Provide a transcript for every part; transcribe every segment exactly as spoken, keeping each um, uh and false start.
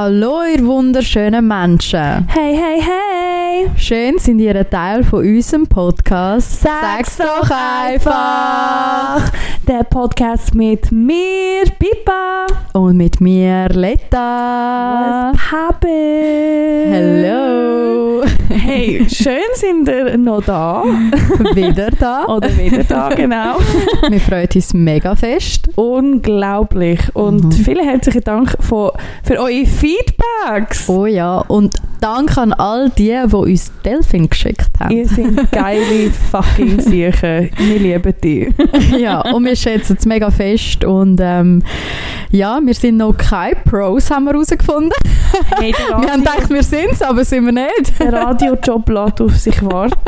Hallo ihr wunderschönen Menschen. Hey, hey, hey. Schön sind ihr ein Teil von unserem Podcast. Sag's doch einfach. Der Podcast mit mir, Pippa. Und mit mir, Letta. Was poppin'? Hallo. Hey, schön sind ihr noch da. Wieder da. Oder wieder da, genau. Wir freuen uns mega fest. Unglaublich. Und Mhm. vielen herzlichen Dank für, für eure Feedbacks. Oh ja, und danke an all die, die uns Delfin geschickt haben. Ihr seid geile fucking Siechen. Wir lieben dich. Ja, und wir schätzen es mega fest. Und ähm, ja, wir sind noch keine Pros, haben wir herausgefunden. Hey, der Wir haben Radio- gedacht, wir sind es, aber sind wir nicht. Der Radiojob lässt auf sich warten.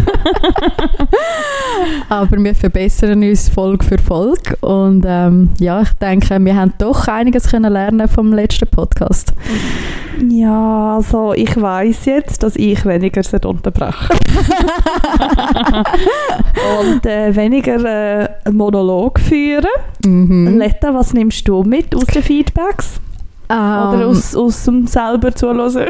Aber wir verbessern uns Folge für Folge. Und ähm, ja, ich denke, wir haben doch einiges können lernen vom letzten Podcast. Ja, also ich weiss jetzt, dass ich weniger unterbreche. Und äh, weniger äh, einen Monolog führen. Mhm. Letta, was nimmst du mit aus den Feedbacks? Ähm, Oder aus, aus dem selber zuhören?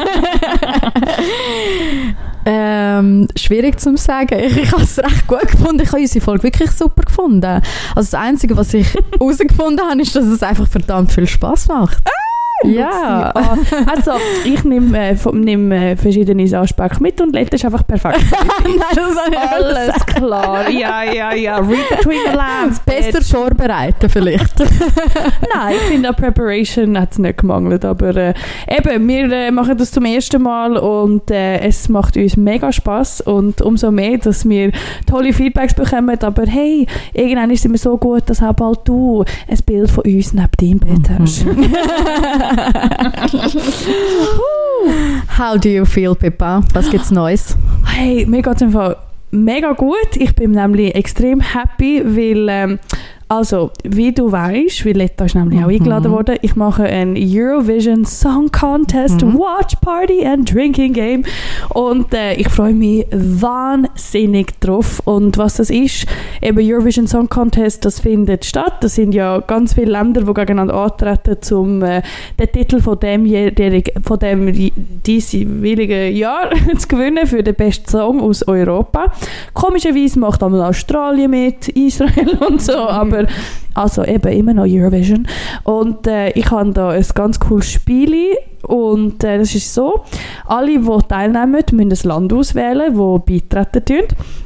ähm, schwierig zu sagen. Ich, ich habe es recht gut gefunden. Ich habe unsere Folge wirklich super gefunden. Also das Einzige, was ich herausgefunden habe, ist, dass es einfach verdammt viel Spass macht. Ja. Ah, also, ich nehme äh, vom- nehm, äh, verschiedene Aspekte mit und Letta ist einfach perfekt. Nein, das habe ich nicht Alles gesagt. klar. Ja, ja, ja. Read between the lines. Besser vorbereiten vielleicht. Nein, ich finde, an Preparation hat es nicht gemangelt, aber äh, eben, wir äh, machen das zum ersten Mal und äh, es macht uns mega Spass und umso mehr, dass wir tolle Feedbacks bekommen, aber hey, irgendwann sind wir so gut, dass auch bald du ein Bild von uns neben deinem Bett hast. How do you feel, Pippa? Was gibt's Neues? Hey, mir geht es einfach mega gut. Ich bin nämlich extrem happy, weil, ähm, also, wie du weißt, wie Letta ist nämlich auch Mhm. eingeladen worden, ich mache ein Eurovision Song Contest Mhm. Watch Party and Drinking Game und äh, ich freue mich wahnsinnig drauf. Und was das ist, eben Eurovision Song Contest, das findet statt. Das sind ja ganz viele Länder, die gegeneinander antreten, um äh, den Titel von dem, jährigen- von dem diesjährigen Jahr zu gewinnen für den besten Song aus Europa. Komischerweise macht einmal Australien mit, Israel und so, aber also eben immer noch Eurovision. Und äh, ich habe da ein ganz cooles Spiel und äh, das ist so, alle, die teilnehmen, müssen ein Land auswählen, das beitreten tun.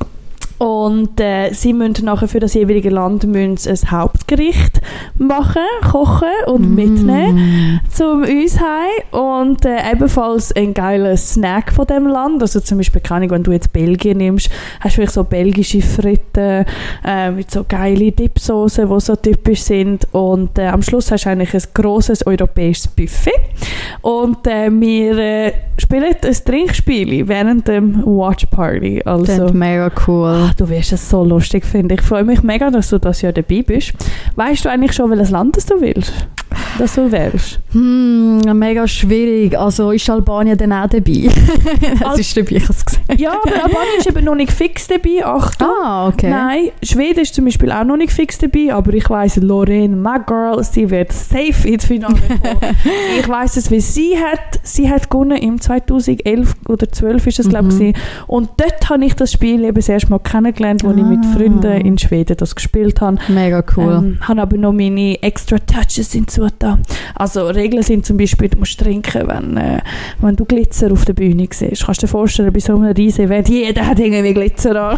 Und äh, sie müssen nachher für das jeweilige Land müssen ein Hauptgericht machen, kochen und Mm. mitnehmen zum uns heim. Und äh, ebenfalls ein geiler Snack von dem Land. Also zum Beispiel, keine Ahnung, wenn du jetzt Belgien nimmst, hast du vielleicht so belgische Fritten äh, mit so geile Dipsoßen, die so typisch sind. Und äh, am Schluss hast du eigentlich ein grosses europäisches Buffet. Und äh, wir äh, spielen ein Trinkspiel während dem Watch Party. Also, Klingt mega cool. Ah, du wirst es so lustig finden. Ich freue mich mega, dass du das Jahr dabei bist. Weißt du eigentlich schon, welches Land das du willst? Dass du wärst? Hm, mega schwierig. Also ist Albanien dann auch dabei? Das ist dabei, ich habe es gesehen. Ja, aber Albanien ist eben noch nicht fix dabei. Achtung. Ah, okay. Nein, Schweden ist zum Beispiel auch noch nicht fix dabei, aber ich weiss, Lorraine, my girl, sie wird safe ins Finale kommen. Ich weiss es, weil sie hat, sie hat gewonnen im zweitausendelf oder zwölf ist das, glaube ich. Mhm. Und dort habe ich das Spiel eben das erste Mal kennengelernt, als ich mit Ah. Freunden in Schweden das gespielt habe. Mega cool. Ähm, habe aber noch meine extra Touches hinzu da. Also Regeln sind zum Beispiel, du musst trinken, wenn, äh, wenn du Glitzer auf der Bühne siehst. Kannst du dir vorstellen, bei so einem riesen Event, jeder hat irgendwie Glitzer an.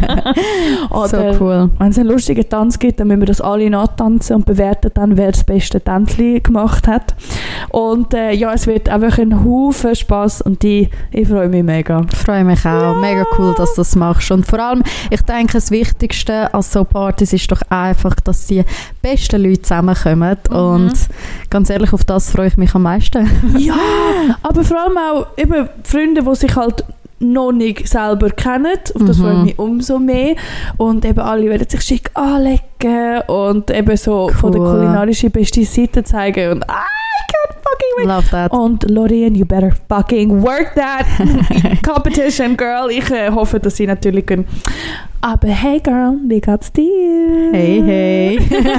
So Oder cool. wenn es einen lustigen Tanz gibt, dann müssen wir das alle nachtanzen und bewerten dann, wer das beste Tänzchen gemacht hat. Und äh, ja, es wird einfach ein Haufen Spass und die, ich freue mich mega. Ich freue mich auch. Mega cool, dass du das machst. Und vor allem, ich denke, das Wichtigste an so Partys ist doch einfach, dass die besten Leute zusammenkommen. Mhm. Und ganz ehrlich, auf das freue ich mich am meisten. Ja, aber vor allem auch eben Freunde, die sich halt noch nicht selber kennen. Auf das Mhm. freue ich mich umso mehr. Und eben alle werden sich schick anlegen und eben so von der Cool. kulinarischen besten Seite zeigen. Und ah, I can't fucking wait. Love that. Und Lorraine, you better fucking work that competition, girl. Ich äh, hoffe, dass sie natürlich können Aber hey Girl, wie geht's dir? Hey, hey.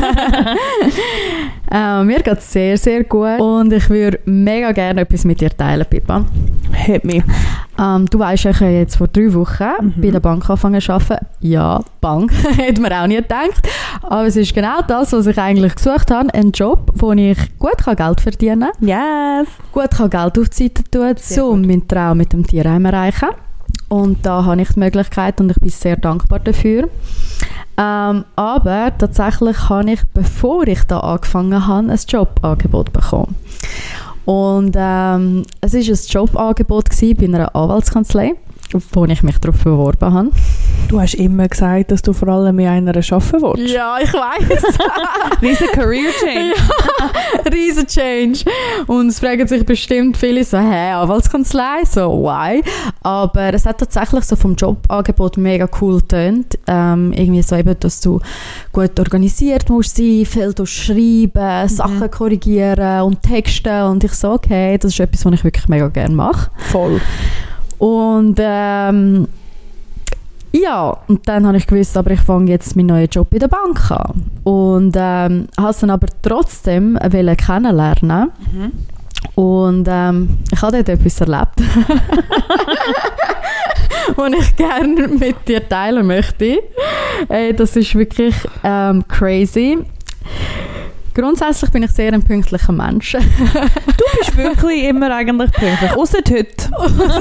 äh, mir geht es sehr, sehr gut und ich würde mega gerne etwas mit dir teilen, Pippa. Hit me. Ähm, du weißt, ich habe jetzt vor drei Wochen mhm. bei der Bank angefangen zu arbeiten. Ja, Bank, hätte man auch nie gedacht. Aber es ist genau das, was ich eigentlich gesucht habe. Ein Job, wo ich gut Geld verdienen kann. Yes. Gut kann Geld auf die Seite tun, sehr so gut. Meinen Traum mit dem Tierheim erreichen. Und da habe ich die Möglichkeit und ich bin sehr dankbar dafür. Ähm, aber tatsächlich habe ich, bevor ich da angefangen habe, ein Jobangebot bekommen. Und ähm, es war ein Jobangebot bei einer Anwaltskanzlei, wo ich mich darauf beworben habe. Du hast immer gesagt, dass du vor allem in einer arbeiten willst. Ja, ich weiss. Riesen Career Change. Ja, riesen Change. Und es fragen sich bestimmt viele so, hä, Anwaltskanzlei, so, why? Aber es hat tatsächlich so vom Jobangebot mega cool getönt. Ähm, irgendwie so eben, dass du gut organisiert musst sein, viel schreiben, mhm. Sachen korrigieren und texten. Und ich so, okay, das ist etwas, was ich wirklich mega gerne mache. Voll. Und ähm, ja, und dann habe ich gewusst, aber ich fange jetzt meinen neuen Job in der Bank an. Und ähm, habe es dann aber trotzdem wollen kennenlernen. Mhm. Und ähm, ich habe dort etwas erlebt, was ich gerne mit dir teilen möchte. Ey, das ist wirklich ähm, crazy. Grundsätzlich bin ich sehr ein pünktlicher Mensch. Du bist wirklich immer eigentlich pünktlich, ausser heute.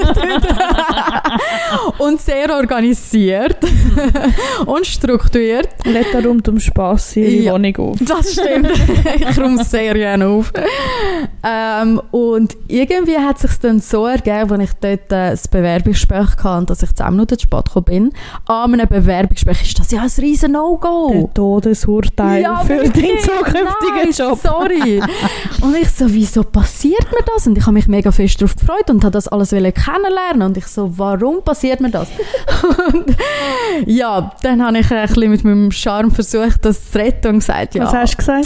Und sehr organisiert und strukturiert. Lädt da rund um Spass ihre ja, Wohnung auf. Das stimmt. Ich räume sehr gerne auf. Ähm, und irgendwie hat es sich dann so ergeben, als ich dort äh, das Bewerbungsgespräch hatte, dass ich zehn Minuten zu spät gekommen bin. An einem Bewerbungsgespräch ist das ja ein riesen No-Go. Der Todesurteil ja, für den zukünftigen Job. Sorry. Und ich so, wieso passiert mir das? Und ich habe mich mega fest darauf gefreut und habe das alles kennenlernen. Und ich so, warum passiert mir das? Und ja, dann habe ich ein bisschen mit meinem Charme versucht, das zu retten und gesagt, ja. Was hast du gesagt?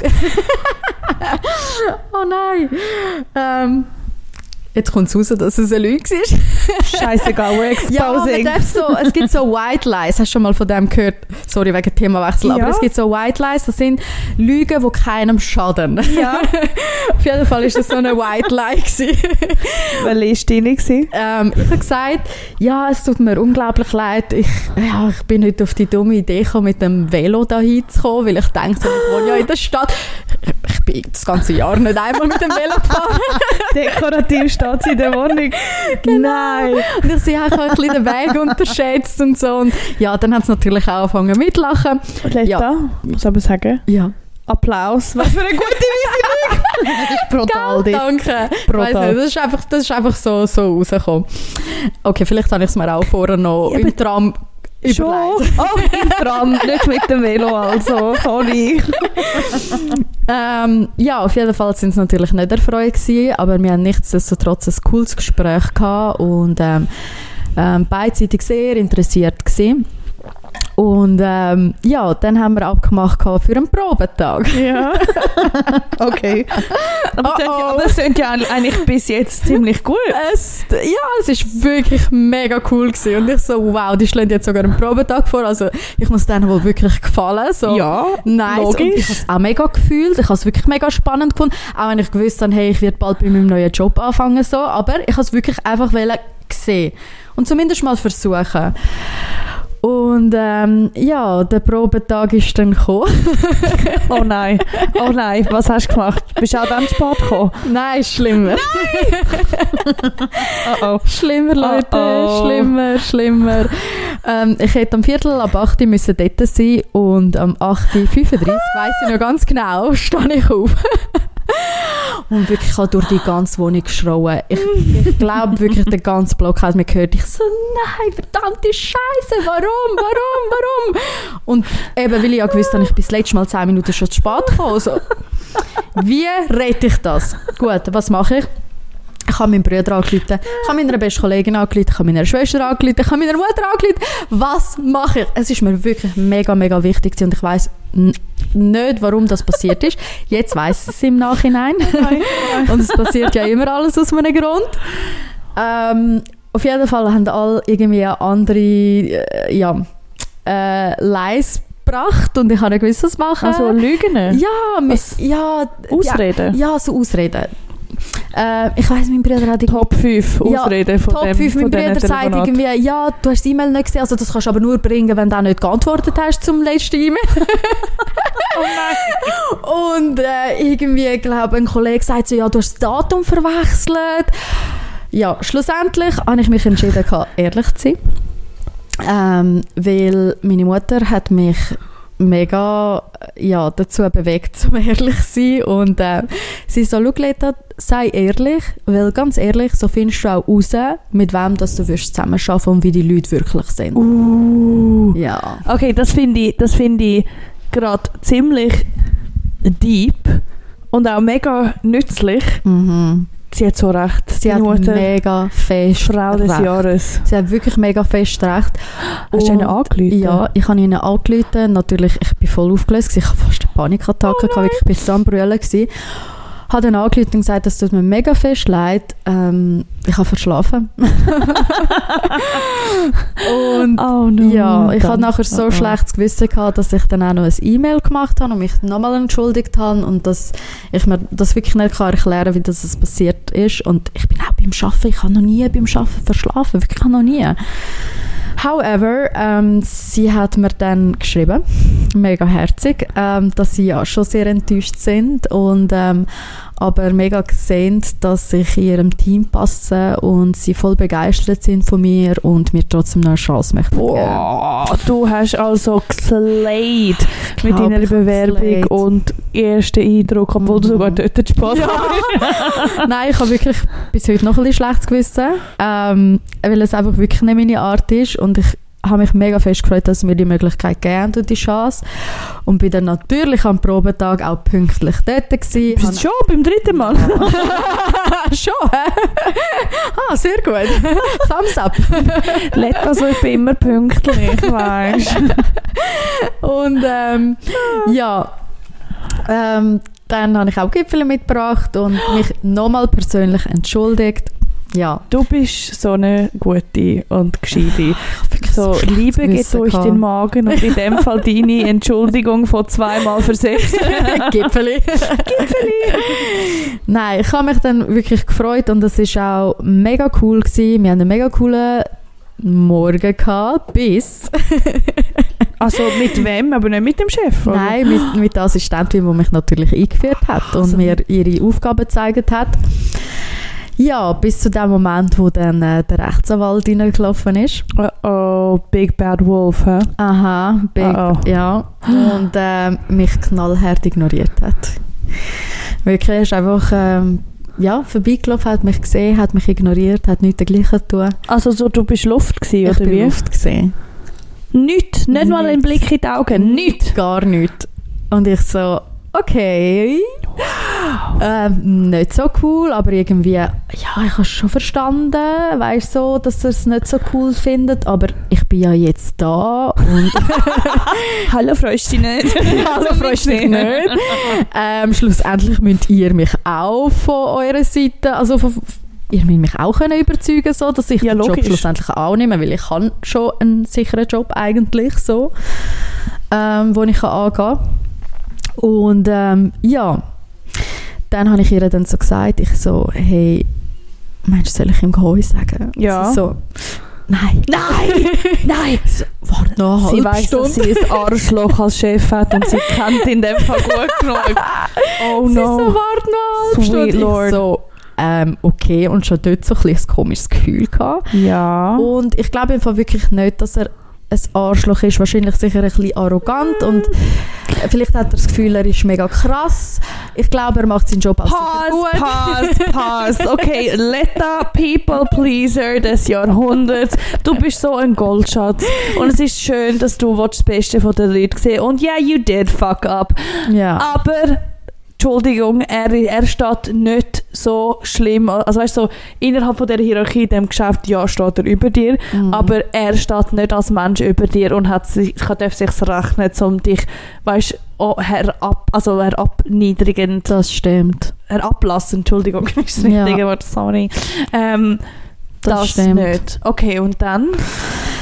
Oh nein. Ähm, jetzt kommt es raus, dass es eine Lüge ist. Scheißegal, we're exposing. Ja, man darf so, es gibt so White Lies. Hast du schon mal von dem gehört? Sorry, wegen Themawechsel. Ja. Aber es gibt so White Lies, das sind Lügen, die keinem schaden. Ja. Auf jeden Fall war das so eine White Lie. Welche war deine? Ähm, ich habe gesagt, ja, es tut mir unglaublich leid. Ich, ja, ich bin heute auf die dumme Idee gekommen, mit dem Velo dahin zu kommen, weil ich dachte, ich wohne ja in der Stadt. Ich bin das ganze Jahr nicht einmal mit dem Velo gefahren. Dekorativ steht sie in der Wohnung. Genau. Nein. Und ich sehe, ich habe ein bisschen den Weg unterschätzt und so. Und ja, dann hat es natürlich auch angefangen mitlachen. Und ja. da, muss aber sagen, ja. Applaus. Was für eine gute Weise. Brutal. Gell, danke. Brutal. Weiss nicht, das ist einfach, das ist einfach so, so rausgekommen. Okay, vielleicht habe ich es mir auch vorher noch ja, im Tram schon? Oh, im Tram, nicht mit dem Velo, also, sorry. ähm, ja, auf jeden Fall sind es natürlich nicht erfreut gewesen, aber wir haben nichtsdestotrotz ein cooles Gespräch gehabt und ähm, ähm, beidseitig sehr interessiert gewesen. Und ähm, ja, dann haben wir abgemacht für einen Probetag. Ja. Okay. Aber, oh, oh. aber es klingt ja eigentlich bis jetzt ziemlich gut. Es, ja, es ist wirklich mega cool gewesen. Und ich so, wow, die schlagen jetzt sogar einen Probetag vor. Also ich muss denen wohl wirklich gefallen. So, ja, nice. Logisch. Und ich habe es auch mega gefühlt. Ich habe es wirklich mega spannend gefunden. Auch wenn ich gewusst habe, hey, ich werde bald bei meinem neuen Job anfangen. So. Aber ich habe es wirklich einfach gesehen. Und zumindest mal versuchen. Und ähm, ja, der Probetag ist dann gekommen. Oh nein, oh nein, was hast du gemacht? Bist du auch dann spät gekommen? Nein, schlimmer. Nein! Oh oh. Schlimmer, Leute, oh oh. schlimmer, schlimmer. Ähm, ich hätte am Viertel ab acht Uhr müssen dort sein und am acht Uhr fünfunddreißig, weiss ich noch ganz genau, stehe ich auf. Und wirklich, ich habe durch die ganze Wohnung geschrauen. Ich, ich glaube wirklich, der ganze Block hat mir gehört. Ich so, nein, verdammte Scheiße, warum, warum, warum? Und eben, weil ich ja gewusst habe, ich bin das letzte Mal zehn Minuten schon zu spät gekommen. So. Wie rette ich das? Gut, was mache ich? Ich habe meinen Bruder angerufen, ich habe meiner besten Kollegin angerufen, ich habe meiner Schwester angerufen, ich habe meiner Mutter angerufen. Was mache ich? Es ist mir wirklich mega, mega wichtig und ich weiss n- nicht, warum das passiert ist. Jetzt weiss ich es im Nachhinein. Nein, nein. Und es passiert ja immer alles aus einem Grund. Ähm, auf jeden Fall haben alle irgendwie eine andere, äh, ja, äh, leise gebracht und ich habe nicht gewusst, was machen. Also Lügen? Ja, mit, ja. Ausreden? Ja, ja, so Ausreden. Äh, ich weiss, mein Bruder hat... Top fünf Ausreden ja, von Top dem fünf, mein Bruder sagt irgendwie, ja, du hast die E-Mail nicht gesehen, also das kannst du aber nur bringen, wenn du auch nicht geantwortet hast zum letzten E-Mail. Oh nein! Und äh, irgendwie, ich glaube, ein Kollege sagt so, ja, du hast das Datum verwechselt. Ja, schlussendlich habe ich mich entschieden, ehrlich zu sein. Ähm, weil meine Mutter hat mich mega ja, dazu bewegt, um ehrlich zu sein. Und äh, sie so, schau Leta, sei ehrlich, weil ganz ehrlich, so findest du auch raus, mit wem dass du wirst zusammenarbeiten und wie die Leute wirklich sind. Uh. Ja. Okay, das finde ich, das finde ich gerade ziemlich deep und auch mega nützlich. Mhm. Sie hat so recht. Sie hat Mutter, mega fest Frau des recht. Jahres. Sie hat wirklich mega fest recht. Hast du ihnen angerufen? Ja, ich habe ihnen angerufen. Natürlich, ich bin voll aufgelöst. Ich hatte fast eine Panikattacke. Oh ich war bis am Brüllen. Ich habe dann angerufen und gesagt, das tut mir mega fest leid. Ähm, ich habe verschlafen. Und oh no, ja, ich hatte nachher so oh, oh. schlechtes Gewissen gehabt, dass ich dann auch noch ein E-Mail gemacht habe und mich nochmal entschuldigt habe und dass ich mir das wirklich nicht kann erklären kann, wie das passiert ist. Und ich bin auch beim Arbeiten, ich habe noch nie beim Arbeiten verschlafen, wirklich noch nie. However, ähm, sie hat mir dann geschrieben, mega herzig, ähm, dass sie ja schon sehr enttäuscht sind und ähm, aber mega gesehen, dass ich in ihrem Team passe und sie voll begeistert sind von mir und mir trotzdem noch eine Chance möchten geben. Wow, du hast also geslayed mit deiner Bewerbung geslayed. Und ersten Eindruck, obwohl mm. du sogar dort Spaß ja. hast. Nein, ich habe wirklich bis heute noch ein bisschen schlechtes Gewissen, ähm, weil es einfach wirklich nicht meine Art ist und ich habe mich mega fest gefreut, dass mir die Möglichkeit gegeben und die Chance. Und bin dann natürlich am Probetag auch pünktlich dort gewesen. Bist du schon beim dritten Mal? Schon, ah, sehr gut. Thumbs up. Leta, also ich bin immer pünktlich, weißt Und ähm, ja, ähm, dann habe ich auch Gipfel mitgebracht und mich nochmal persönlich entschuldigt. Ja. Du bist so eine gute und gescheite. So, Liebe geht durch den Magen und in dem Fall deine Entschuldigung von zweimal versetzt. Gipfeli. Gipfeli. Nein, ich habe mich dann wirklich gefreut und es war auch mega cool gewesen. Wir hatten einen mega coolen Morgen gehabt, bis... Also mit wem? Aber nicht mit dem Chef? Oder? Nein, mit, mit der Assistentin, die mich natürlich eingeführt hat und also. mir ihre Aufgaben gezeigt hat. Ja, bis zu dem Moment, wo dann äh, der Rechtsanwalt reingelaufen ist. Oh, oh, Big Bad Wolf, hä? Aha, big, oh, oh. ja. Und äh, mich knallhart ignoriert hat. Wirklich, er ist einfach ähm, ja, vorbeigelaufen, hat mich gesehen, hat mich ignoriert, hat nichts dergleichen getan. Also so, du bist Luft gewesen, ich oder wie? Ich bin Luft gewesen. Nichts? Nicht nicht mal einen Blick in die Augen? Nichts? Gar nichts. Und ich so, okay... Wow. Ähm, nicht so cool, aber irgendwie, ja, ich habe es schon verstanden, weißt so, dass er es nicht so cool findet, aber ich bin ja jetzt da und hallo, freust du dich nicht? Hallo, freust du dich nicht? ähm, schlussendlich müsst ihr mich auch von eurer Seite, also von, ihr müsst mich auch können überzeugen, so, dass ich ja, den logisch. Job schlussendlich annehme, weil ich habe schon einen sicheren Job eigentlich so, ähm, wo ich angehen kann. Und ähm, ja, dann habe ich ihr dann so gesagt, ich so, hey, meinst du, soll ich ihm Gehoi sagen? Ja. Sie so, nein. Nein! Nein! So, warte noch eine sie halbe weiss, Stunde. Dass sie ein Arschloch als Chef hat und sie kennt in dem Fall gut genug. Oh sie no. so, warte noch eine halbe Sweet Stunde. Lord. Ich so, ähm, okay, und schon dort so ein, ein komisches Gefühl gehabt. Ja. Und ich glaube einfach wirklich nicht, dass er ein Arschloch ist, wahrscheinlich sicher ein bisschen arrogant und vielleicht hat er das Gefühl, er ist mega krass. Ich glaube, er macht seinen Job auch pause, super gut. Pause, pause. Okay, Leta, People Pleaser des Jahrhunderts. Du bist so ein Goldschatz und es ist schön, dass du das Beste von den Leuten siehst und ja, yeah, you did fuck up. Ja. Aber Entschuldigung, er, er steht nicht so schlimm, also weißt du, so, innerhalb von der Hierarchie in diesem Geschäft, ja, steht er über dir, mm. aber er steht nicht als Mensch über dir und hat sich, darf sich rechnen, um dich, weißt du, oh, herab, also herabniedrigend. Das stimmt. Herablassen, Entschuldigung, ist das richtige ja. Wort, sorry. Ähm, das, das stimmt. nicht. Okay, und dann?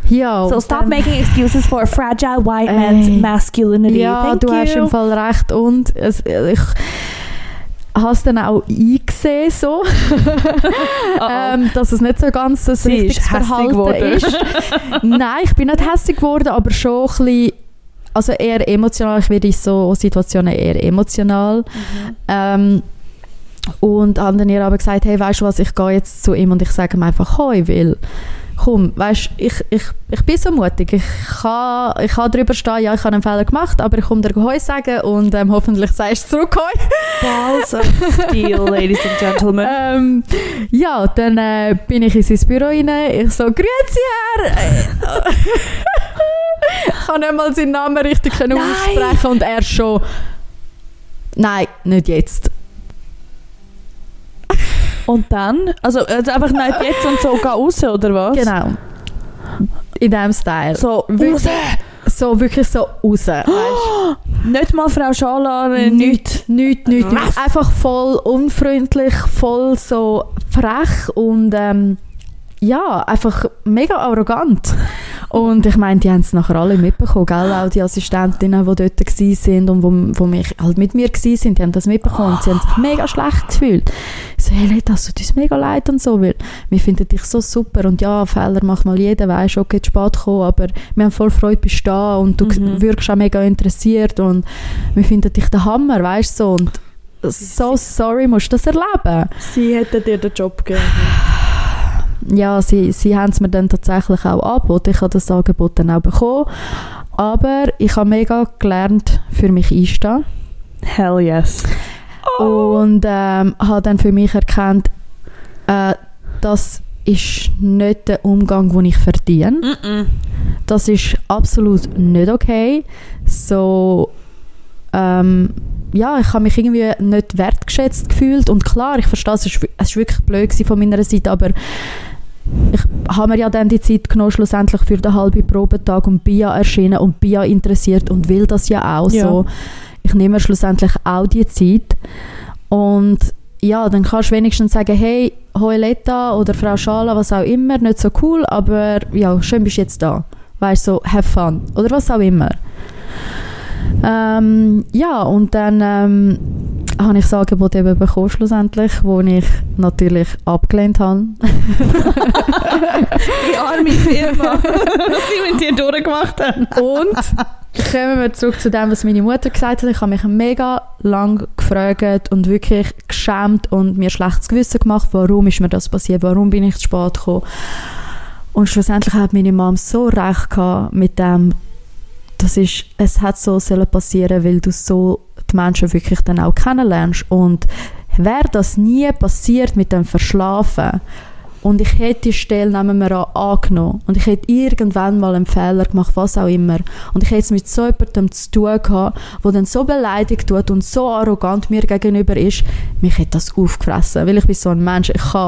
Ja, So, und stop dann- making excuses for a fragile white man's Ey. masculinity. Ja, Thank du you. hast im Fall recht. Und es, ich habe es dann auch eingesehen, so, Oh, ähm, dass es nicht so ganz das Sie richtiges ist hässig Verhalten geworden. ist. Nein, ich bin nicht hässlich geworden, aber schon ein bisschen, also eher emotional. Ich werde in so Situationen eher emotional. Mhm. Ähm, und habe dann ihr aber gesagt, hey, weißt du was, ich gehe jetzt zu ihm und ich sage ihm einfach «Hoi», weil komm, weißt, ich, ich, ich bin so mutig, ich kann, ich kann drüber stehen, ja, ich habe einen Fehler gemacht, aber ich komme dir «Hoi» sagen und ähm, hoffentlich sagst du zurück «Hoi». Balls of steel, ladies and gentlemen. Ähm, ja, dann äh, bin ich in sein Büro rein, ich so «Grüezi, Herr!» Ich kann nicht mal seinen Namen richtig können Nein. aussprechen und er schon «Nein, nicht jetzt». Und dann? Also, also einfach nicht jetzt und so, geh raus, oder was? Genau. In diesem Style. So, Wirklich- raus! So wirklich so raus. Weißt? Nicht mal Frau Schalar, äh, nichts. Nichts, nichts, Was? nichts. Einfach voll unfreundlich, voll so frech und ähm, ja, einfach mega arrogant. Und ich meine, die haben es nachher alle mitbekommen, gell? Auch die Assistentinnen, die dort waren und wo, wo mich halt mit mir waren, die haben das mitbekommen. Und sie haben sich mega schlecht gefühlt. Ich so, hey, Leda, es tut uns mega leid und so, weil wir finden dich so super und ja, Fehler macht mal jeder, weisst, okay, zu spät gekommen, aber wir haben voll Freude, bist du da und du Mhm. wirkst auch mega interessiert und wir finden dich der Hammer, weißt du, so. Und so sorry, musst du das erleben. Sie hätten dir den Job gegeben. Ja, sie, sie haben es mir dann tatsächlich auch angeboten. Ich habe das Angebot dann auch bekommen. Aber ich habe mega gelernt, für mich einstehen. Hell yes. Und ähm, habe dann für mich erkannt, äh, das ist nicht der Umgang, den ich verdiene. Mm-mm. Das ist absolut nicht okay. So, ähm, ja, ich habe mich irgendwie nicht wertgeschätzt gefühlt. Und klar, ich verstehe, es war es ist wirklich blöd gewesen von meiner Seite, aber ich habe mir ja dann die Zeit genommen, schlussendlich für den halben Probetag und bin ja erschienen und bin ja interessiert und will das ja auch Ja. so. Ich nehme mir schlussendlich auch die Zeit. Und ja, dann kannst du wenigstens sagen, hey, Hoeletta oder Frau Schala, was auch immer, nicht so cool, aber ja, schön bist du jetzt da. Weißt du, so, have fun. Oder was auch immer. Ähm, ja, und dann ähm, habe ich das Angebot eben bekommen, schlussendlich, wo ich natürlich abgelehnt habe. Die arme Firma, was sie mit dir durchgemacht haben. Und kommen wir zurück zu dem, was meine Mutter gesagt hat. Ich habe mich mega lang gefragt und wirklich geschämt und mir schlechtes Gewissen gemacht, warum ist mir das passiert, warum bin ich zu spät gekommen. Und schlussendlich hat meine Mom so recht gehabt mit dem, das ist, es hat so sollen passieren, weil du so die Menschen wirklich dann auch kennenlernst. Und wäre das nie passiert mit dem Verschlafen und ich hätte die Stelle, nehmen wir an, angenommen und ich hätte irgendwann mal einen Fehler gemacht, was auch immer, und ich hätte es mit so jemandem zu tun gehabt, der dann so beleidigt tut und so arrogant mir gegenüber ist, mich hätte das aufgefressen, weil ich bin so ein Mensch, ich kann,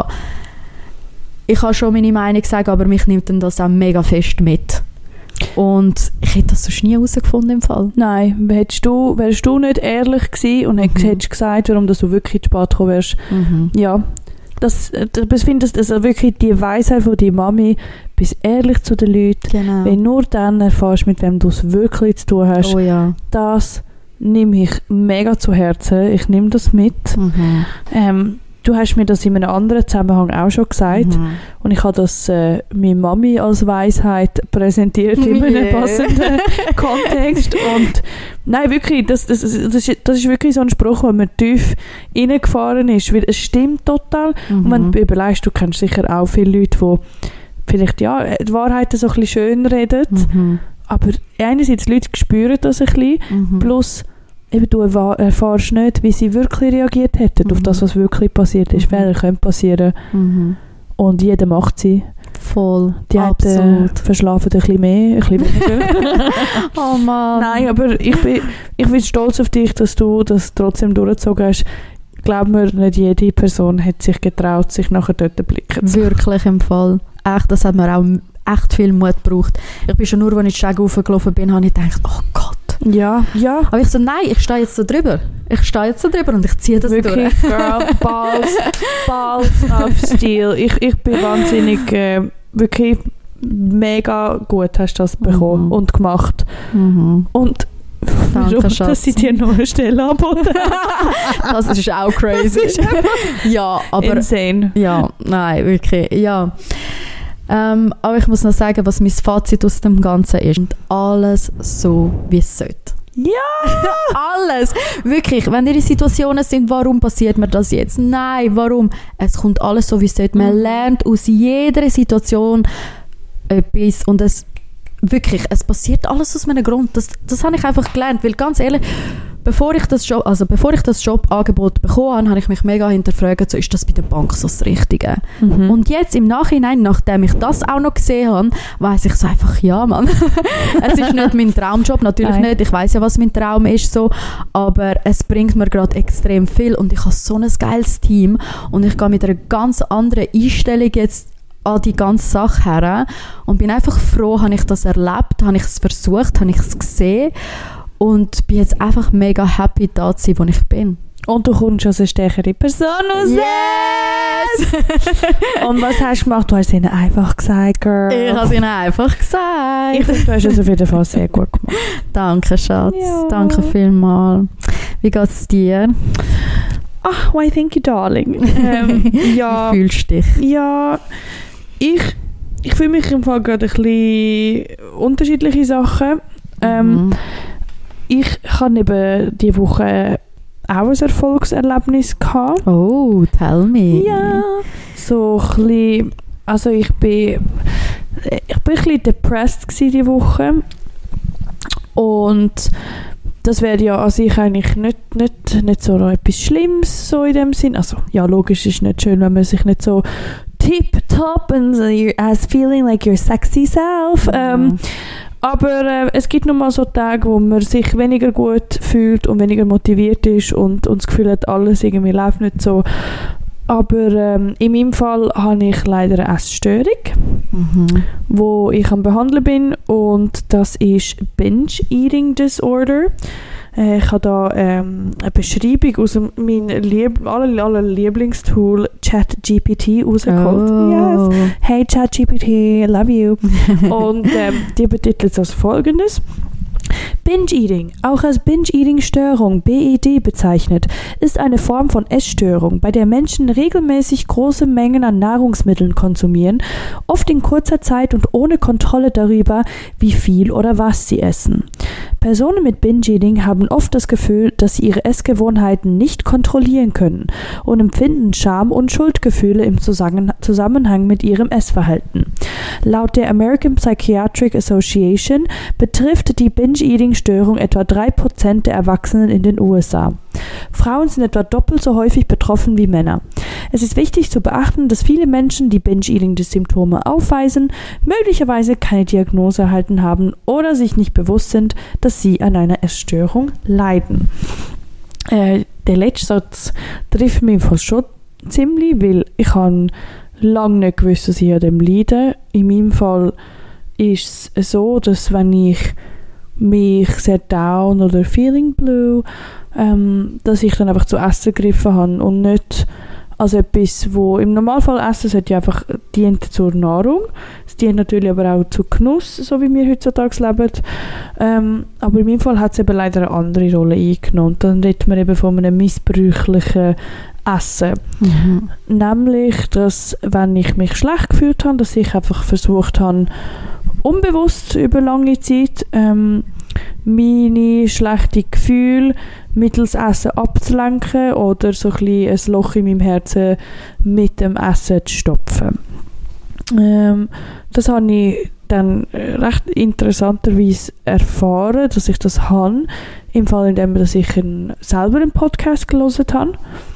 ich kann schon meine Meinung sagen, aber mich nimmt dann das auch mega fest mit. Und ich hätte das sonst nie herausgefunden im Fall. Nein, hättest du, wärst du nicht ehrlich gewesen und hättest Mhm. hättest gesagt, warum dass du wirklich zu spät gekommen wärst. Mhm. Ja, das, das, ich finde, das, das ist wirklich die Weisheit von deiner Mami, bist ehrlich zu den Leuten. Genau. Wenn nur dann erfährst, mit wem du es wirklich zu tun hast, Oh ja. das nehme ich mega zu Herzen. Ich nehme das mit. Mhm. Ähm, du hast mir das in einem anderen Zusammenhang auch schon gesagt. Mhm. Und ich habe das äh, meiner Mami als Weisheit präsentiert in einem Yeah. passenden Kontext. Und nein, wirklich, das, das, das, ist, das ist wirklich so ein Spruch, der mir tief reingefahren ist. Weil es stimmt total. Mhm. Und wenn du überlegst, du kennst sicher auch viele Leute, die vielleicht ja, die Wahrheiten so ein bisschen schön reden. Mhm. Aber einerseits, die Leute spüren das ein bisschen. Mhm. Plus, eben, du erwa- erfährst nicht, wie sie wirklich reagiert hätten auf Mhm. das, was wirklich passiert ist. Mhm. Fehler können passieren. Mhm. Und jeder macht sie. Voll. Die einen Absolut. verschlafen ein bisschen mehr, ein bisschen weniger. Oh Mann. Nein, aber ich bin, ich bin stolz auf dich, dass du das trotzdem durchgezogen hast. Glaub mir, nicht jede Person hat sich getraut, sich nachher dort blicken zu. Wirklich im Fall. Echt, das hat mir auch echt viel Mut gebraucht. Ich bin schon nur, als ich die Stege hochgelaufen bin, habe ich gedacht, oh Gott. Ja, ja. Aber ich so, nein, ich stehe jetzt so drüber. Ich stehe jetzt so drüber und ich ziehe das Wirklich, durch. Girl, Balls, Balls of Steel. Ich, ich bin wahnsinnig, äh, wirklich mega gut hast du das bekommen Mhm. und gemacht. Mhm. Und Danke, warum, Schatz. dass sie dir noch eine Stelle anboten. Das ist auch crazy. Das ist ja, aber... insane. Ja, nein, wirklich, ja. Ähm, aber ich muss noch sagen, was mein Fazit aus dem Ganzen ist. Und alles so, wie es sollte. Ja! Alles! Wirklich, wenn ihr in Situationen sind, warum passiert mir das jetzt? Nein, warum? Es kommt alles so, wie es sollte. Man Mhm. lernt aus jeder Situation etwas und es wirklich, es passiert alles aus einem Grund. Das, das habe ich einfach gelernt, weil ganz ehrlich, bevor ich das Job, also bevor ich das Jobangebot bekommen habe, habe ich mich mega hinterfragt, so ist das bei der Bank so das Richtige. Mhm. Und jetzt im Nachhinein, nachdem ich das auch noch gesehen habe, weiss ich so einfach, ja Mann, es ist nicht mein Traumjob, natürlich Nein. nicht, ich weiss ja, was mein Traum ist, so, aber es bringt mir gerade extrem viel und ich habe so ein geiles Team und ich gehe mit einer ganz anderen Einstellung jetzt an die ganze Sache her und bin einfach froh, habe ich das erlebt, habe ich es versucht, habe ich es gesehen und bin jetzt einfach mega happy da zu sein, wo ich bin. Und du kommst als eine stärkere Person raus. Yes! Und was hast du gemacht? Du hast es ihnen einfach gesagt, Girl. Ich habe es ihnen einfach gesagt. Ich finde, du hast es auf jeden Fall sehr gut gemacht. Danke, Schatz. Ja. Danke vielmals. Wie geht es dir? Ach, why thank you, darling. Ähm, ja, Wie fühlst du dich? ja, ich, ich fühle mich im Fall gerade ein bisschen unterschiedliche Sachen. Ähm, Mhm. Ich hatte eben diese Woche auch ein Erfolgserlebnis gehabt. Oh, tell me. Ja, so ein bisschen, also ich bin, ich bin ein bisschen depressed gewesen diese Woche und das wäre ja an sich eigentlich nicht, nicht, nicht so etwas Schlimmes so in dem Sinn. Also ja, logisch ist nicht schön, wenn man sich nicht so tip-top and so you're as feeling like your sexy self. Ähm, aber äh, es gibt nun mal so Tage, wo man sich weniger gut fühlt und weniger motiviert ist und, und das Gefühl hat, alles irgendwie läuft nicht so. Aber ähm, in meinem Fall habe ich leider eine Essstörung, Mhm. wo ich am Behandeln bin und das ist Binge Eating Disorder. Äh, ich habe da ähm, eine Beschreibung aus dem- meinem Lieb- aller, aller Lieblingstool ChatGPT rausgeholt. Oh. Yes. Hey ChatGPT, I love you. Und ähm, die betitelt es als folgendes. Binge-Eating, auch als Binge-Eating-Störung B E D bezeichnet, ist eine Form von Essstörung, bei der Menschen regelmäßig große Mengen an Nahrungsmitteln konsumieren, oft in kurzer Zeit und ohne Kontrolle darüber, wie viel oder was sie essen. Personen mit Binge-Eating haben oft das Gefühl, dass sie ihre Essgewohnheiten nicht kontrollieren können und empfinden Scham- und Schuldgefühle im Zusammen- Zusammenhang mit ihrem Essverhalten. Laut der American Psychiatric Association betrifft die Binge-Eating-Störung etwa drei Prozent der Erwachsenen in den U S A. Frauen sind etwa doppelt so häufig betroffen wie Männer. Es ist wichtig zu beachten, dass viele Menschen, die Binge-Eating-Symptome aufweisen, möglicherweise keine Diagnose erhalten haben oder sich nicht bewusst sind, dass sie an einer Essstörung leiden. Äh, der letzte Satz trifft mich fast schon ziemlich, weil ich habe lange nicht gewusst, dass ich an dem leide. In meinem Fall ist es so, dass wenn ich mich sehr down oder feeling blue, ähm, dass ich dann einfach zu essen gegriffen habe und nicht als etwas, wo im Normalfall Essen sollte ja einfach dient zur Nahrung. Es dient natürlich aber auch zu Genuss, so wie wir heutzutage leben. Ähm, aber in meinem Fall hat es eben leider eine andere Rolle eingenommen. Und dann redet man eben von einem missbräuchlichen Essen. Mhm. Nämlich, dass wenn ich mich schlecht gefühlt habe, dass ich einfach versucht habe, unbewusst über lange Zeit ähm, meine schlechten Gefühle mittels Essen abzulenken oder so ein bisschen ein Loch in meinem Herzen mit dem Essen zu stopfen. Ähm, das habe ich dann recht interessanterweise erfahren, dass ich das habe, im Fall in dem, dass ich einen, selber einen Podcast gelesen habe,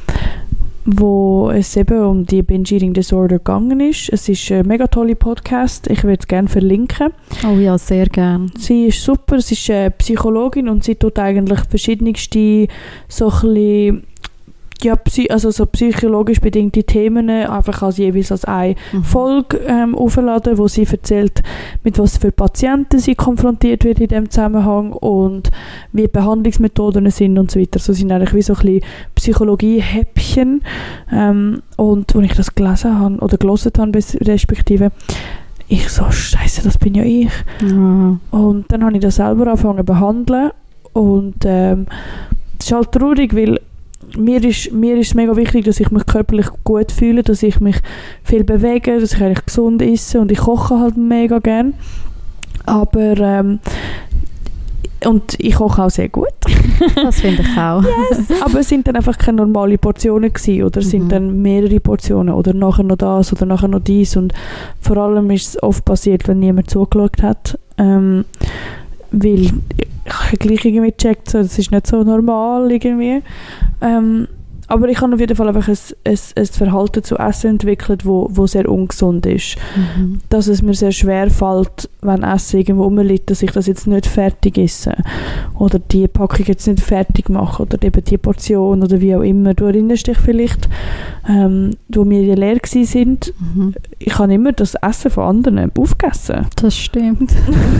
wo es eben um die Binge-Eating Disorder gegangen ist. Es ist ein mega toller Podcast, ich würde es gerne verlinken. Oh ja, sehr gern. Sie ist super, sie ist eine Psychologin und sie tut eigentlich verschiedenste so ein bisschen, ja, psy- also so psychologisch bedingte Themen einfach als jeweils als eine Mhm. Folge ähm, aufladen, wo sie erzählt, mit was für Patienten sie konfrontiert wird in dem Zusammenhang und wie Behandlungsmethoden sind und so weiter. So sind eigentlich wie so ein bisschen Psychologie-Häppchen. Ähm, und als ich das gelesen habe, oder gelesen habe, respektive, ich so, Scheiße, das bin ja ich. Ja. Und dann habe ich das selber angefangen zu behandeln. Und ähm, das ist halt traurig, weil mir ist, mir ist es mega wichtig, dass ich mich körperlich gut fühle, dass ich mich viel bewege, dass ich eigentlich gesund esse und ich koche halt mega gern. Aber ähm, und ich koche auch sehr gut. Das finde ich auch. Yes. Aber es sind dann einfach keine normalen Portionen gewesen, oder es Mhm. sind dann mehrere Portionen oder nachher noch das oder nachher noch dies und vor allem ist es oft passiert, wenn niemand zugeschaut hat, ähm, weil ich habe gleich irgendwie gecheckt, so, das ist nicht so normal irgendwie. Ähm, aber ich habe auf jeden Fall einfach ein, ein, ein Verhalten zu Essen entwickelt, wo, wo sehr ungesund ist. Mhm. Dass es mir sehr schwer fällt, wenn Essen irgendwo rumliegt, dass ich das jetzt nicht fertig esse. Oder die Packung jetzt nicht fertig mache. Oder eben die Portion oder wie auch immer. Du erinnerst dich vielleicht, ähm, wo wir leer gewesen sind. Mhm. Ich habe immer das Essen von anderen aufgegessen. Das stimmt.